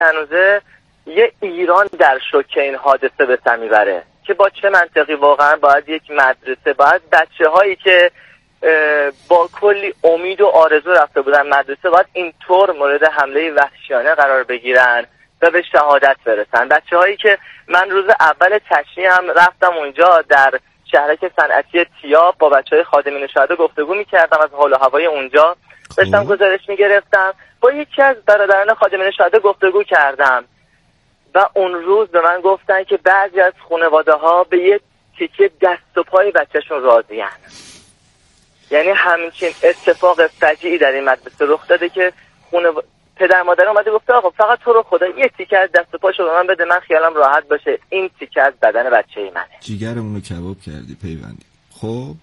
هنوزه یه ایران در شوک این حادثه به سر میبره که با چه منطقی واقعا باید یک مدرسه، باید بچه هایی که با کلی امید و آرزو رفته بودن مدرسه باید اینطور مورد حمله وحشیانه قرار بگیرن و به شهادت برسن. بچه هایی که من روز اول تشریح هم رفتم اونجا در شهرک صنعتی تیاب با بچه های خادمین شهدا گفتگو میکردم، از حال و هوای اونجا داشتم گزارش میگرفتم، با یکی از برادران خادمین شهدا گفتگو کردم و اون روز به من گفتن که بعضی از خانواده ها به یه تیکه دست و پای بچهشون راضین. یعنی همچین اتفاق فجیعی در این مدرسه رخ داده که پدر مادر اومده گفته آقا فقط تو رو خدا یه تیکه از دست و پاشو به من بده، من خیالم راحت باشه، این تیکه از بدن بچه‌ی منه. جیگرمون رو کباب کردی پیوندی. خب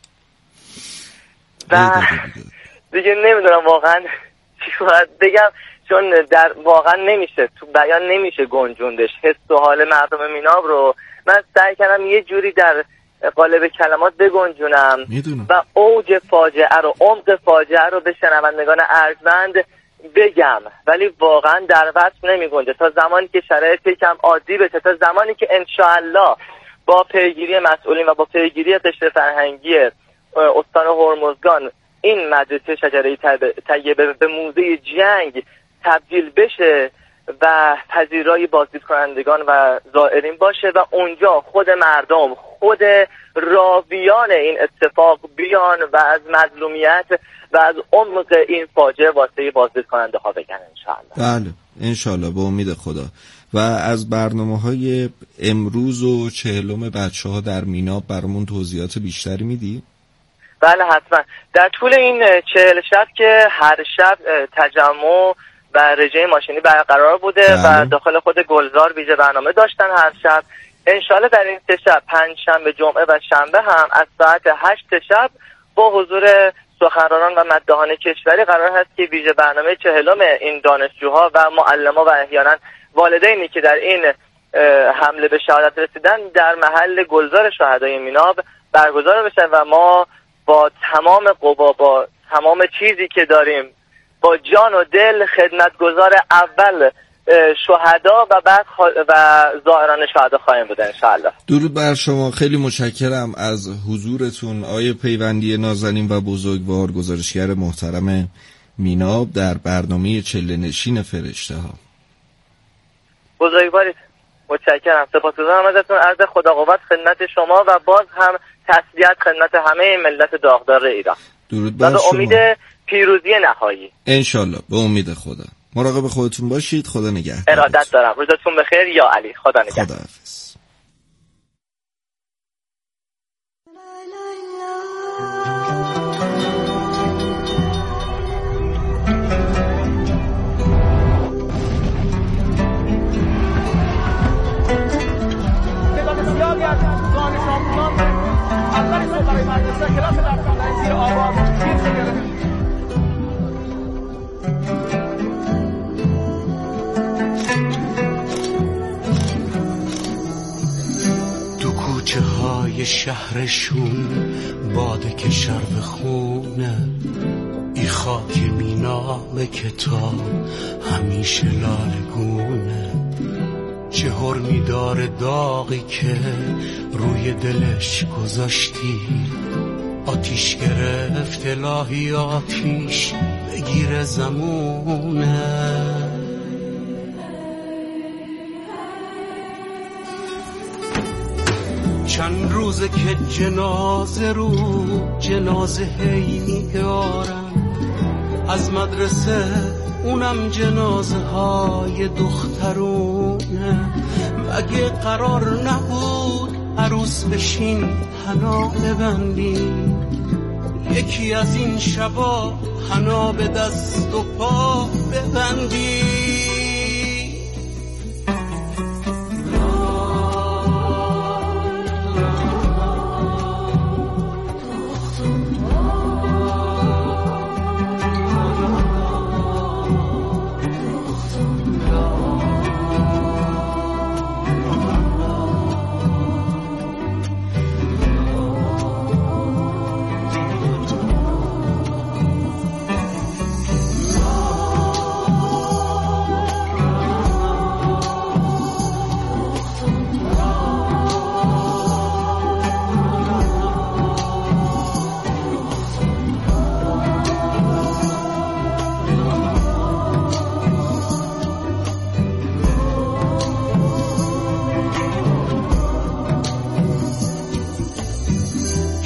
دیگه نمیدونم واقعا چی باید بگم، چون در واقعا نمیشه تو بیان نمیشه گنجوندش حس و حال مردم میناب رو. من سعی کردم یه جوری در قالب کلمات بگنجونم و اوج فاجعه رو، عمق فاجعه رو به شنوندگان ارجمند بگم، ولی واقعا در وصف نمیگنجه. تا زمانی که شرایط یکم عادی بشه، تا زمانی که انشاءالله با پیگیری مسئولین و با پیگیری قشر فرهنگی استان هرمزگان این مدرسه شجره طیبه به موزه جنگ تبدیل بشه و پذیرای بازدید کنندگان و زائرین باشه و اونجا خود مردم، خود راویان این اتفاق بیان و از مظلومیت و از عمق این فاجعه واسه بازدید کننده ها بگن انشاءالله. بله انشاءالله به امید خدا. و از برنامه‌های امروز و 40 بچه‌ها در میناب برامون توضیحات بیشتری میدی؟ بله حتما. در طول این 40 شب که هر شب تجمع و رژه ماشینی برقرار بوده و داخل خود گلزار ویژه برنامه داشتن هر شب، انشالله در این 3 شب، پنجشنبه، جمعه و شنبه هم از ساعت 8 شب با حضور سخنرانان و مداحان کشوری قرار هست که ویژه برنامه 40 این دانشجوها و معلما و احیانا والدینی که در این حمله به شهادت رسیدن در محل گلزار شهدای میناب برگزار بشه و ما با تمام قوا، با تمام چیزی که داریم، با جان و دل خدمتگزار اول شهدا و بعد و زائران شهدا خواهیم بود انشاءالله. درود بر شما، خیلی متشکرم از حضورتون آقای پیوندی نازنین و بزرگوار، گزارشگر محترم میناب در برنامه چله نشین فرشته ها. بزرگوارید، متشکرم، سپاسگزارم ازتون. عرض خدا قوت خدمت شما و باز هم تسلیت خدمت همه ملت داغدار ایران. درود بر شما. به امید پیروزی نهایی انشالله، به امید خدا. مراقب خودتون باشید. خدا نگهدار. ارادت دارم. روزتون بخیر یا علی. خدا نگهدار. خداحافظ. تو کوچه های شهرشون باده که شرب خونه، ای خاک مینامه که تا همیشه لالگونه، چه حرمی داره داغی که روی دلش گذاشتی، آتیش گرفت الهی آتیش بگیره زمونه. چند روزه که جنازه رو جنازه هی میارن از مدرسه، اونم جنازه های دخترونه. مگه قرار نبود عروس بشین حنا ببندین، یکی از این شبا حنا به دست و پا ببندین.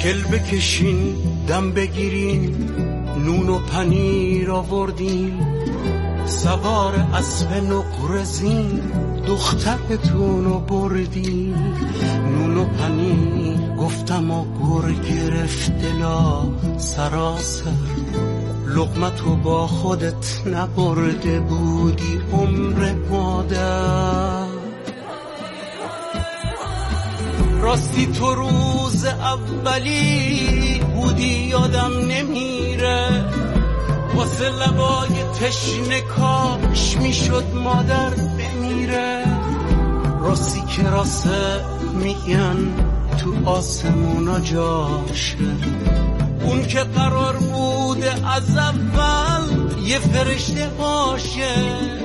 گل بکشین دم بگیرین نون و پنیر آوردین سوار اسب نقرزین دخترتون رو بردین نون و پنیر گفتم و گر گرفت دلا سراسر لقمتو با خودت نبرده بودی عمر مادر راستی تو روز اولی بودی یادم نمیره واسه لبای تشنه کاش میشد مادر بمیره راستی که راسته میگن تو آسمونا جاشه اون که قرار بوده از اول یه فرشته باشه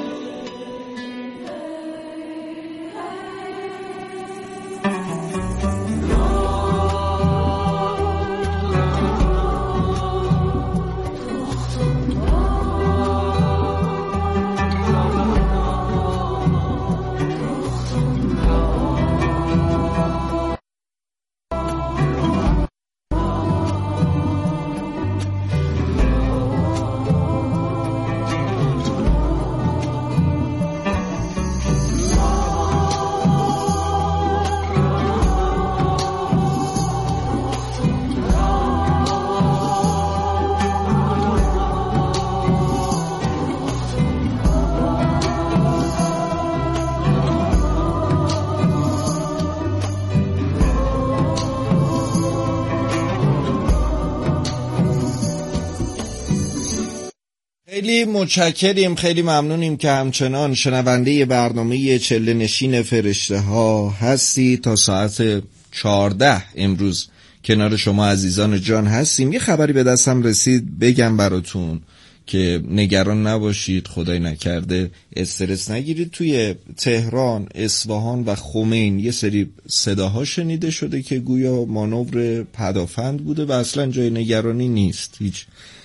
خیلی متشکریم، خیلی ممنونیم که همچنان شنونده برنامه چله نشین فرشته ها هستی. تا ساعت 14 امروز کنار شما عزیزان جان هستیم. یه خبری به دستم رسید بگم براتون که نگران نباشید، خدای نکرده استرس نگیرید. توی تهران، اصفهان و خمین یه سری صداها شنیده شده که گویا مانور پدافند بوده و اصلا جای نگرانی نیست. هیچ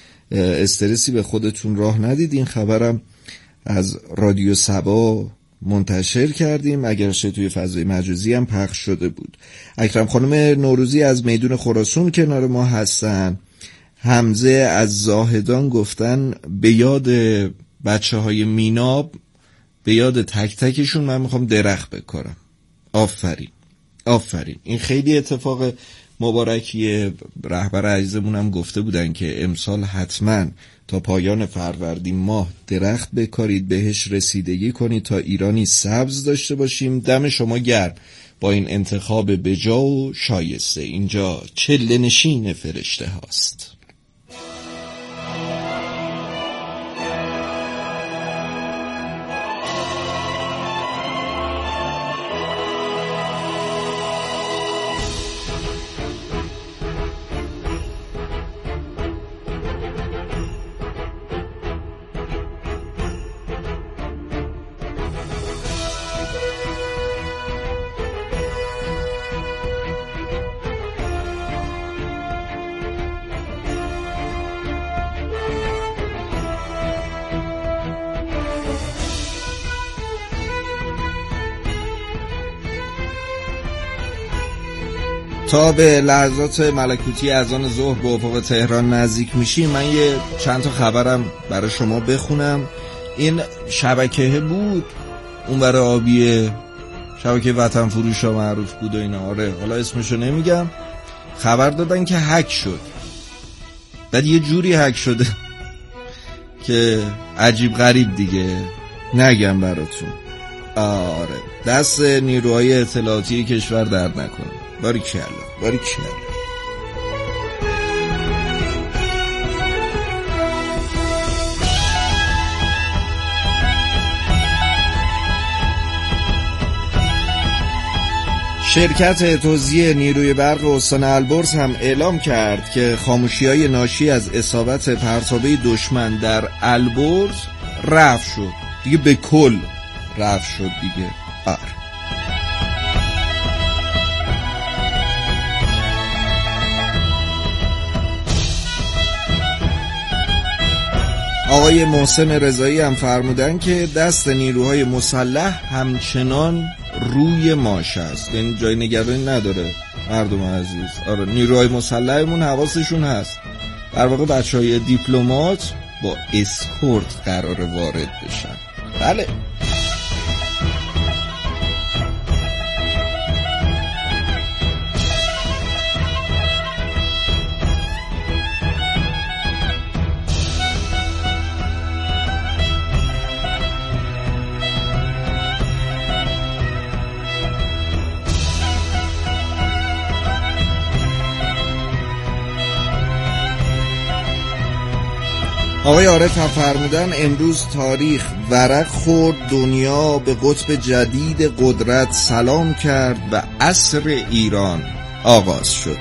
استرسی به خودتون راه ندید. این خبرم از رادیو سبا منتشر کردیم، اگرچه توی فضای مجازی هم پخش شده بود. اکرم خانم نوروزی از میدون خراسان کنار ما هستن. حمزه از زاهدان گفتن به یاد بچه های میناب، به یاد تک تکشون من میخوام درخت بکارم. آفرین آفرین، این خیلی اتفاق مبارکیه. رهبر عزیزمون هم گفته بودن که امسال حتما تا پایان فروردین ماه درخت بکارید، بهش رسیدگی کنید تا ایرانی سبز داشته باشیم. دم شما گرم با این انتخاب بجا و شایسته. اینجا چله نشین فرشته هاست. تا به لحظات ملکوتی اذان ظهر به افق تهران نزدیک میشیم، من یه چند تا خبرم برای شما بخونم. این شبکه بود اون برای آبی شبکه وطن فروش ها معروف بود و اینا. آره حالا اسمشو نمیگم. خبر دادن که هک شد. بعد یه جوری هک شده که عجیب غریب دیگه نگم براتون. آره دست نیروهای اطلاعاتی کشور درد نکنه. باریکلا باریکلا. شرکت توزیع نیروی برق استان البرز هم اعلام کرد که خاموشی‌های ناشی از اصابت پرتابه دشمن در البرز رفع شد. دیگه به کل رفع شد دیگه. آقای محسن رضایی هم فرمودن که دست نیروهای مسلح همچنان روی ماش است، یعنی جای نگرانی نداره مردم عزیز. آره نیروهای مسلحمون حواسشون هست. در واقع بچهای دیپلمات با اسکورت قرار وارد بشن. بله آقای عارف هم فرمودن امروز تاریخ ورق خورد، دنیا به قطب جدید قدرت سلام کرد و عصر ایران آغاز شد.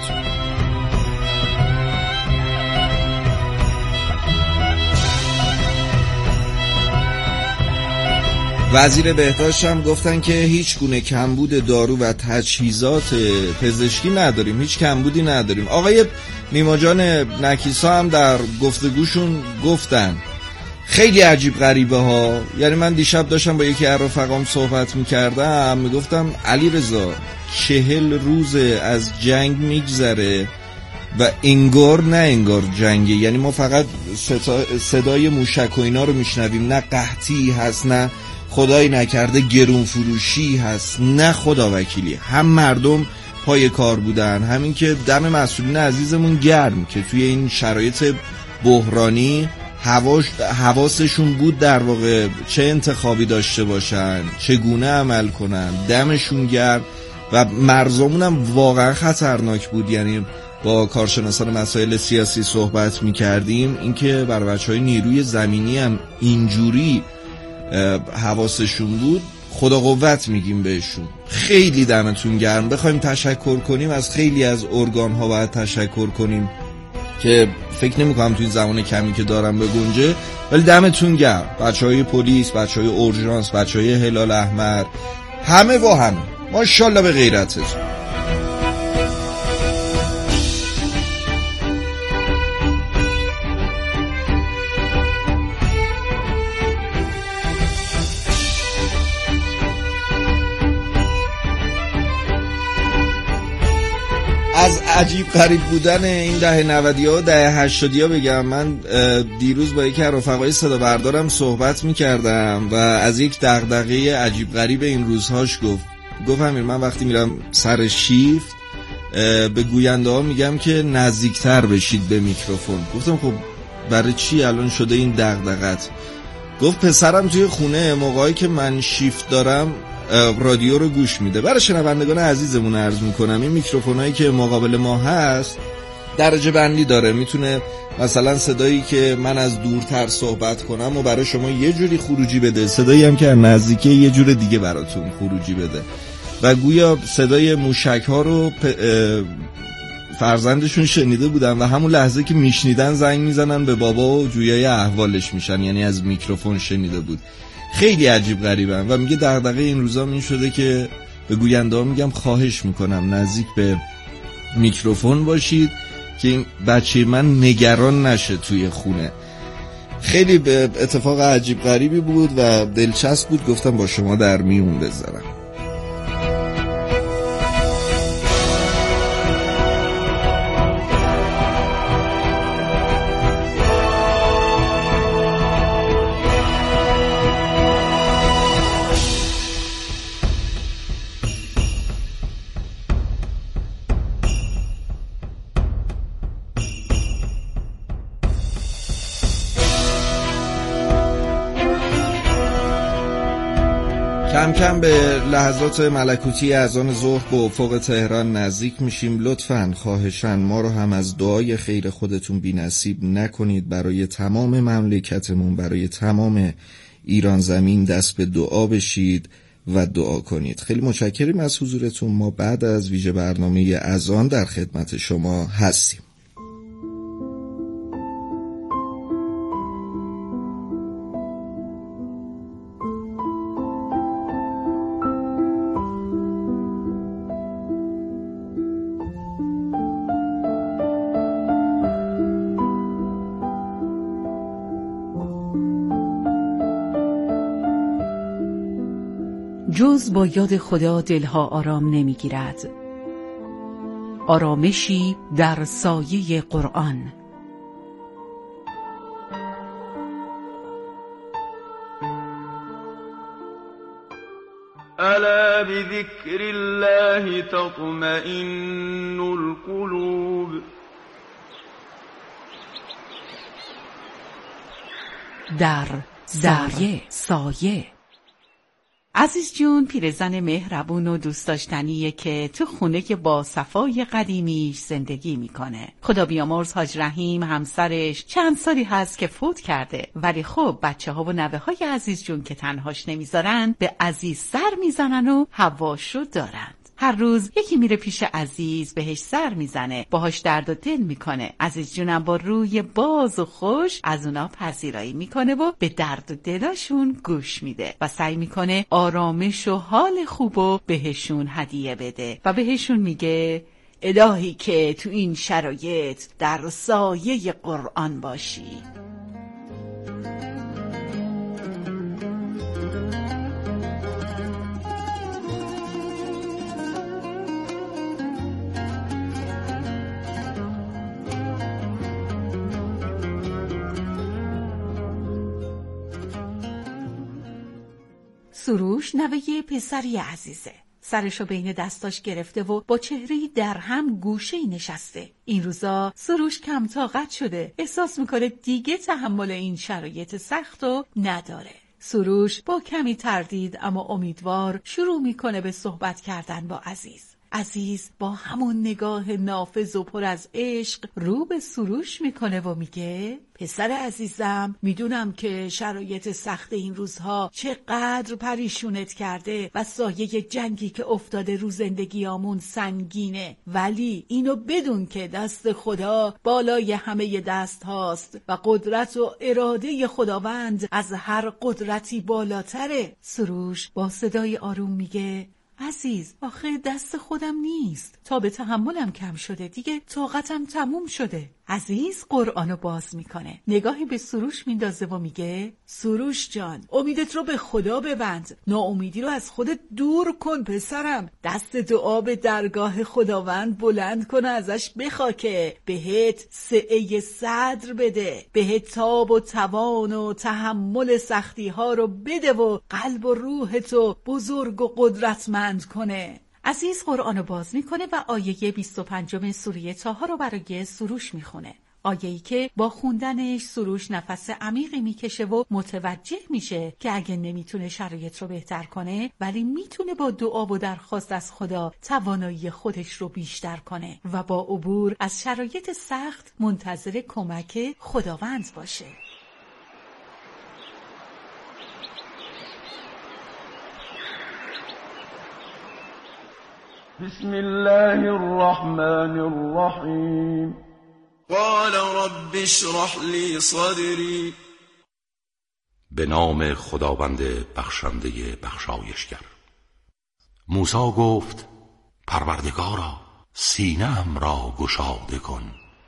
وزیر بهداشت هم گفتن که هیچ گونه کمبود دارو و تجهیزات پزشکی نداریم، هیچ کمبودی نداریم. آقای نیما جان نکیسا هم در گفتگوشون گفتن خیلی عجیب غریبه ها. یعنی من دیشب داشتم با یکی از رفقام صحبت میکردم، میگفتم علی رضا 40 روز از جنگ میگذره و انگار نه انگار جنگه. یعنی ما فقط صدای موشک و اینا رو میشنویم، نه قحطی هست، نه خدای نکرده گرون فروشی هست، نه خدا وکیلی. هم مردم پای کار بودن، همین که دم مسئولین عزیزمون گرم که توی این شرایط بحرانی حواسشون بود در واقع چه انتخابی داشته باشن، چگونه عمل کنن، دمشون گرم. و مرزامون هم واقعا خطرناک بود. یعنی با کارشناسان مسائل سیاسی صحبت میکردیم، اینکه برای بچهای نیروی زمینی هم اینجوری حواسشون بود، خدا قوت میگیم بهشون. خیلی دمتون گرم. بخوایم تشکر کنیم از خیلی از ارگان ها باید تشکر کنیم که فکر نمی کنم توی زمان کمی که دارم به گنجه، ولی دمتون گرم. بچه های پلیس، بچه های اورژانس، بچه های هلال احمر، همه و همه ماشاءالله به غیرتتون. از عجیب غریب بودن این دهه 90 ها و دهه 80 ها بگم، من دیروز با یکی از رفقای صدا بردارم صحبت میکردم و از یک دغدغه عجیب غریب این روزهاش گفت امیر من وقتی میرم سر شیفت به گوینده ها میگم که نزدیکتر بشید به میکروفون. گفتم خب برای چی الان شده این دغدغت؟ گفت پسرم توی خونه موقعی که من شیفت دارم رادیو رو گوش میده. برای شنوندگان عزیزمون عرض میکنم این میکروفونایی که مقابل ما هست درجه بندی داره. میتونه مثلا صدایی که من از دورتر صحبت کنم و برای شما یه جوری خروجی بده، صدایی هم که نزدیکه یه جور دیگه براتون خروجی بده. و گویا صدای موشک ها رو فرزندشون شنیده بودن و همون لحظه که میشنیدن زنگ میزنن به بابا و جویای احوالش میشن، یعنی از میکروفون شنیده بود. خیلی عجیب غریبن و میگه دغدغه این روزا این شده که به گوینده ها میگم خواهش میکنم نزدیک به میکروفون باشید که این بچه من نگران نشه توی خونه. خیلی به اتفاق عجیب غریبی بود و دلچسب بود، گفتم با شما در میون بذارم. کم کم به لحظات ملکوتی اذان ظهر به افق تهران نزدیک میشیم. لطفاً خواهشاً ما رو هم از دعای خیر خودتون بی نصیب نکنید. برای تمام مملکتمون، برای تمام ایران زمین دست به دعا بشید و دعا کنید. خیلی متشکریم از حضورتون. ما بعد از ویژه برنامه اذان در خدمت شما هستیم. جز با یاد خدا دلها آرام نمیگیرد. آرامشی در سایه قرآن. الا بذکر الله تطمئن القلوب. در سایه. عزیز جون پیرزن مهربون و دوست داشتنیه که تو خونه که با صفای قدیمیش زندگی میکنه. خدا بیامرز حاج رحیم همسرش چند سالی هست که فوت کرده، ولی خب بچه ها و نوه های عزیز جون که تنهاش نمیذارن به عزیز سر میزنن و هواشو دارن. هر روز یکی میره پیش عزیز بهش سر میزنه، باهاش درد و دل میکنه. عزیز جونم با روی باز و خوش از اونا پذیرایی میکنه و به درد و دلاشون گوش میده و سعی میکنه آرامش و حال خوبو بهشون هدیه بده و بهشون میگه الهی که تو این شرایط در سایه قرآن باشی. سروش نوه پسری عزیزه. سرشو بین دستاش گرفته و با چهره‌ای در هم گوشه‌ای نشسته. این روزا سروش کم طاقت شده. احساس میکنه دیگه تحمل این شرایط سختو نداره. سروش با کمی تردید اما امیدوار شروع میکنه به صحبت کردن با عزیز. عزیز با همون نگاه نافذ و پر از عشق رو به سروش میکنه و میگه پسر عزیزم، میدونم که شرایط سخت این روزها چقدر پریشونت کرده و سایه جنگی که افتاده رو زندگیامون سنگینه، ولی اینو بدون که دست خدا بالای همه دست هاست و قدرت و اراده خداوند از هر قدرتی بالاتره. سروش با صدای آروم میگه عزیز، آخه دست خودم نیست، تا به تحملم کم شده، دیگه طاقتم تموم شده. عزیز قرآنو باز میکنه، نگاهی به سروش میندازه و میگه سروش جان، امیدت رو به خدا ببند، ناامیدی رو از خودت دور کن پسرم، دست دعا به درگاه خداوند بلند کن، ازش بخوا که بهت سعه صدر بده، بهت تاب و توان و تحمل سختی ها رو بده و قلب و روحتو بزرگ و قدرتمند کنه. عزیز قرآنو باز میکنه و آیه 25 سوره طه رو برای سروش میخونه. آیه‌ای که با خوندنش سروش نفس عمیقی میکشه و متوجه میشه که اگه نمیتونه شرایط رو بهتر کنه، ولی میتونه با دعا و درخواست از خدا توانایی خودش رو بیشتر کنه و با عبور از شرایط سخت منتظر کمک خداوند باشه. بسم الله الرحمن الرحیم. قال رب اشرح لی صدری. به نام خداوند بخشنده بخشایشگر. موسی گفت پروردگارا سینه‌ام را گشاده کن.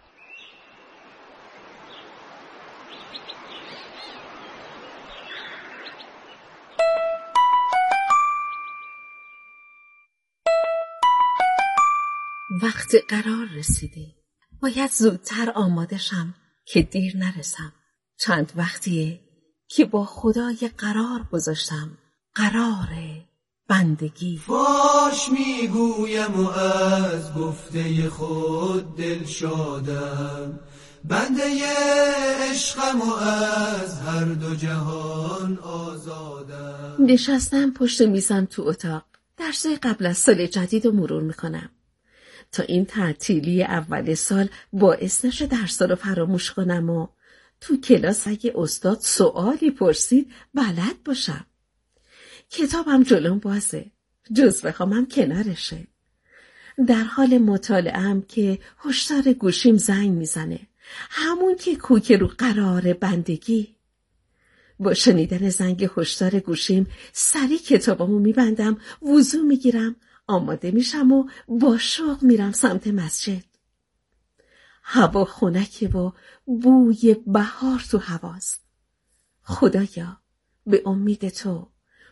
وقت قرار رسیده، باید زودتر آماده شم که دیر نرسم. چند وقتیه که با خدای قرار گذاشتم، قرار بندگی. فاش میگویم و از گفته خود دل شادم، بنده عشقم و از هر دو جهان آزادم. نشستم پشت میزم تو اتاق، درسای قبل از سال جدید رو مرور میکنم تا این تعطیلی اول سال باعث نشه درسا رو فراموش کنم و تو کلاس اگه استاد سوالی پرسید بلد باشم. کتابم جلوم بازه، جزوه خامم کنارشه. در حال مطالعه‌ام که هشدار گوشیم زنگ میزنه، همون که کوک رو قرار بندگی. با شنیدن زنگ هشدار گوشیم سری کتابامو میبندم، وضو میگیرم، آماده میشم و با شوق میرم سمت مسجد. هوا خنکه و بوی بهار تو هواست. خدایا به امید تو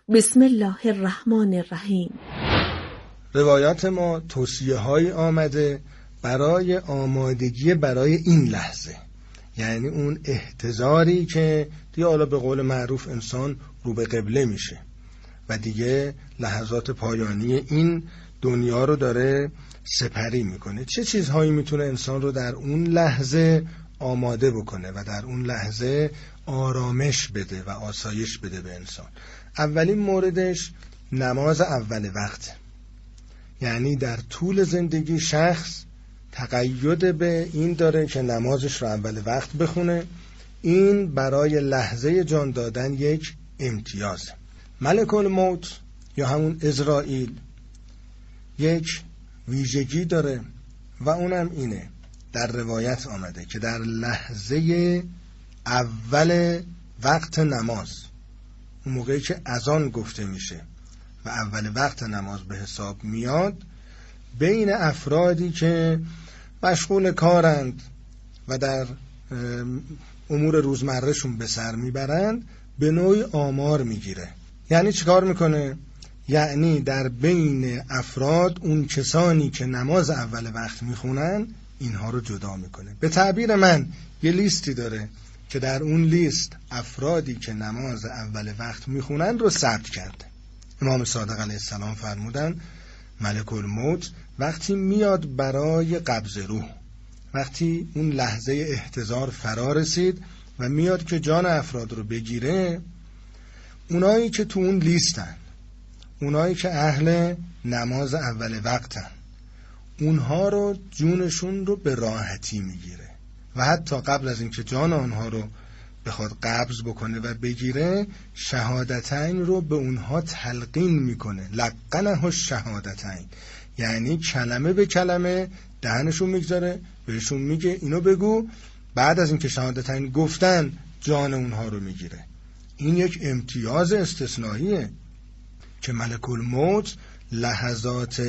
بسم الله الرحمن الرحیم. روایات ما توصیه‌هایی آمده برای آمادگی برای این لحظه، یعنی اون احتضاری که دیگه حالا به قول معروف انسان رو به قبله میشه و دیگه لحظات پایانی این دنیا رو داره سپری میکنه. چه چیزهایی میتونه انسان رو در اون لحظه آماده بکنه و در اون لحظه آرامش بده و آسایش بده به انسان؟ اولین موردش نماز اول وقت، یعنی در طول زندگی شخص تقید به این داره که نمازش رو اول وقت بخونه. این برای لحظه جان دادن یک امتیازه. ملک الموت یا همون عزرائیل یک ویژگی داره و اونم اینه، در روایت آمده که در لحظه اول وقت نماز، اون موقعی که اذان گفته میشه و اول وقت نماز به حساب میاد، بین افرادی که مشغول کارند و در امور روزمرهشون به سر میبرند به نوعی آمار میگیره. یعنی چی کار میکنه؟ یعنی در بین افراد اون کسانی که نماز اول وقت میخونن اینها رو جدا میکنه. به تعبیر من یه لیستی داره که در اون لیست افرادی که نماز اول وقت میخونن رو ثبت کرده. امام صادق علیه السلام فرمودن ملک الموت وقتی میاد برای قبض روح، وقتی اون لحظه احتضار فرا رسید و میاد که جان افراد رو بگیره، اونایی که تو اون لیستن، اونایی که اهل نماز اول وقتن، اونها رو جونشون رو به راحتی میگیره و حتی قبل از اینکه جان آنها رو بخواد قبض بکنه و بگیره، شهادتین رو به اونها تلقین میکنه. لقنه الشهادتین، یعنی کلمه به کلمه دهنشون میگذاره، بهشون میگه اینو بگو. بعد از اینکه شهادتین گفتن جان اونها رو میگیره. این یک امتیاز استثنائیه که ملک الموت لحظات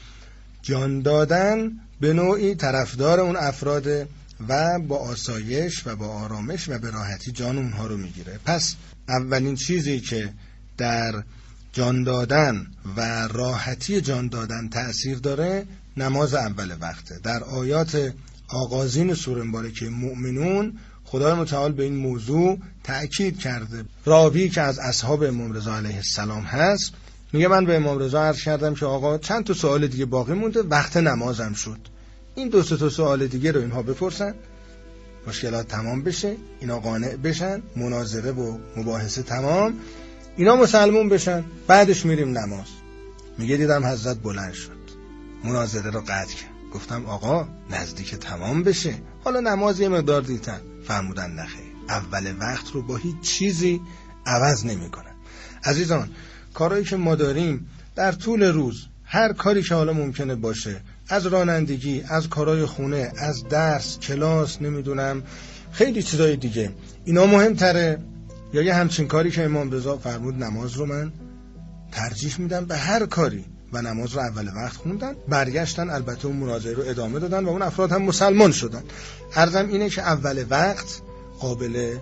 جان دادن به نوعی طرفدار اون افراد و با آسایش و با آرامش و به راحتی جان اونها رو میگیره. پس اولین چیزی که در جان دادن و راحتی جان دادن تأثیر داره نماز اول وقته. در آیات آغازین سوره مبارکه مؤمنون خدای متعال به این موضوع تأکید کرده. راوی که از اصحاب امام رضا علیه السلام هست میگه من به امام رضا عرض کردم که آقا چند تا سوال دیگه باقی مونده، وقت نمازم شد. این 2 تا سوال دیگه رو اینها بپرسن، مشکلات تمام بشه، اینا قانع بشن، مناظره و مباحثه تمام، اینا مسلمون بشن، بعدش میریم نماز. میگه دیدم حضرت بلند شد، مناظره رو قطع کرد. گفتم آقا نزدیک تمام بشه، حالا نماز یه مقدار دیتن. فرمودن نخیر، اول وقت رو با هیچ چیزی عوض نمی کنن. عزیزان، کارهایی که ما داریم در طول روز، هر کاری که حالا ممکنه باشه، از رانندگی، از کارهای خونه، از درس، کلاس، نمیدونم خیلی چیزای دیگه، اینا مهمتره یا یه همچین کاری که امام رضا فرمود نماز رو من ترجیح میدم به هر کاری، و نماز رو اول وقت خوندن، برگشتن البته اون مناظره رو ادامه دادن و اون افراد هم مسلمان شدن. عرضم اینه که اول وقت قابل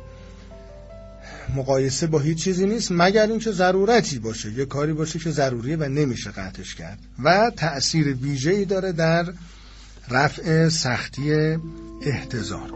مقایسه با هیچ چیزی نیست مگر اینکه ضرورتی باشه، یه کاری باشه که ضروریه و نمیشه قطعش کرد و تأثیر ویژه‌ای داره در رفع سختی احتضار.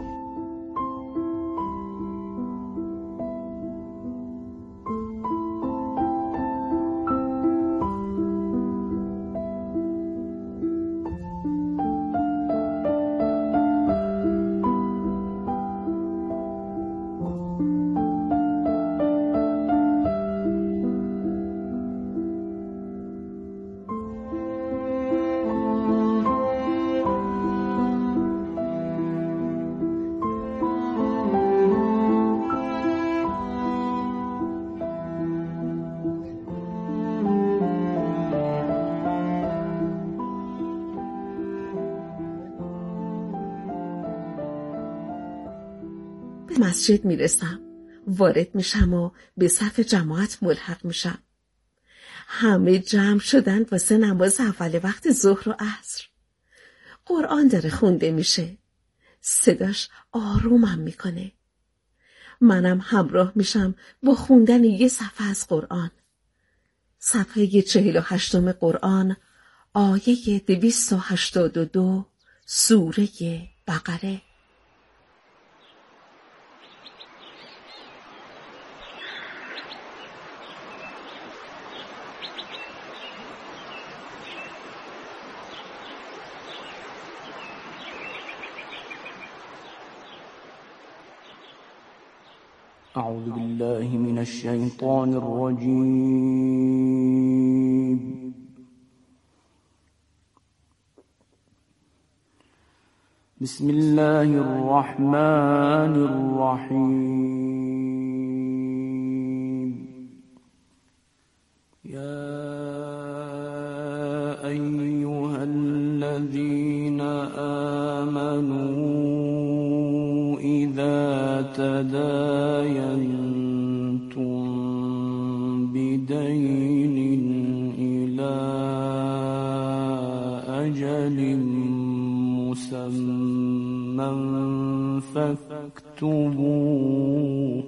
مسجد میرسم، وارد میشم و به صف جماعت ملحق میشم. همه جمع شدن واسه نماز اول وقت ظهر و عصر. قرآن داره خونده میشه، صداش آرومم میکنه. منم همراه میشم با خوندن یه صفحه از قرآن. صفحه 48 قرآن، آیه 282، سوره بقره. أعوذ بالله من الشيطان الرجيم. بسم الله الرحمن الرحيم. يا أيها الذين آمنوا إذا تداينتم بدين إلى أجل مسمى فاكتبوه،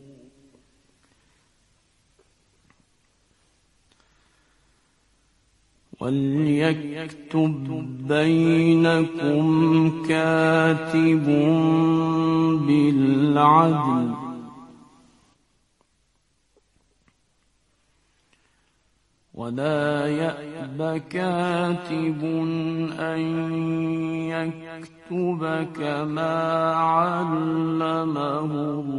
وليكتب بينكم كاتب بالعدل، ولا يأب كاتب أن يكتب كما علمه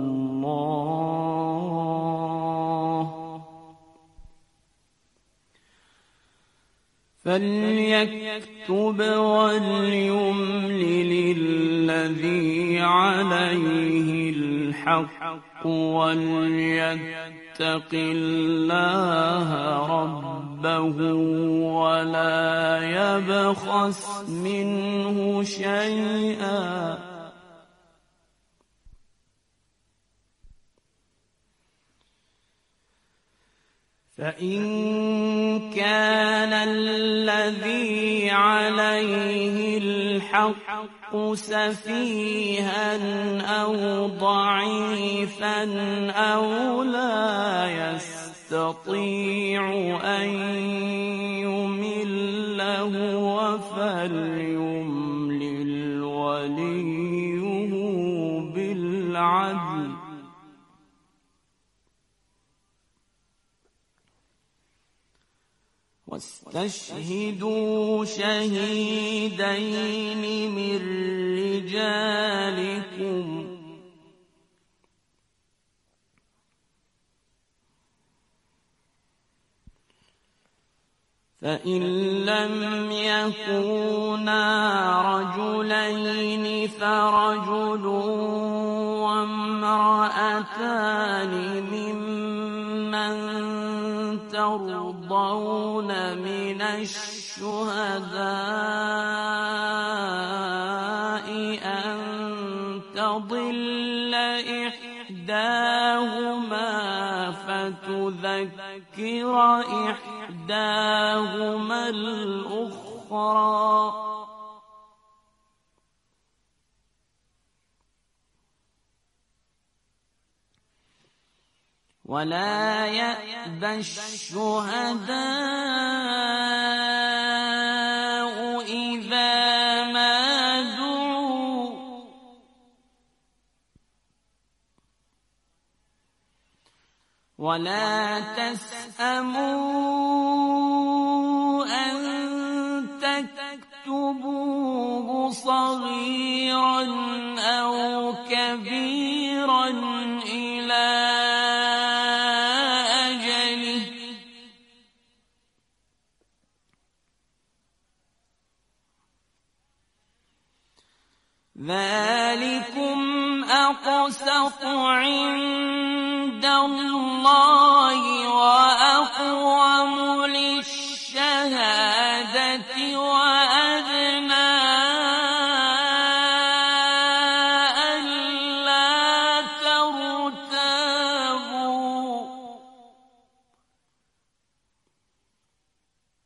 الله، فليكتب وليملل الذي عليه الحق وليتق الله ربه ولا يبخس منه شيئا، فإن كان الذي عليه الحق سفيها أو ضعيفا أو لا يستطيع أن يمل هو فليملل وليه بالعدل، واستشهدوا شهيدين من رجالكم، فإن لم يكونا رجلين فرجل وامرأتان ممن ترضون من الشهداء أن تضل إحداهما فتذكر إحداهما الأخرى، ولا يأبى الشهداء إذا ما دعوا ولا تسأموا أن تكتبوه صغيرا أو كبيرا إلى ذلكم أقسط عند الله وأقوم للشهادة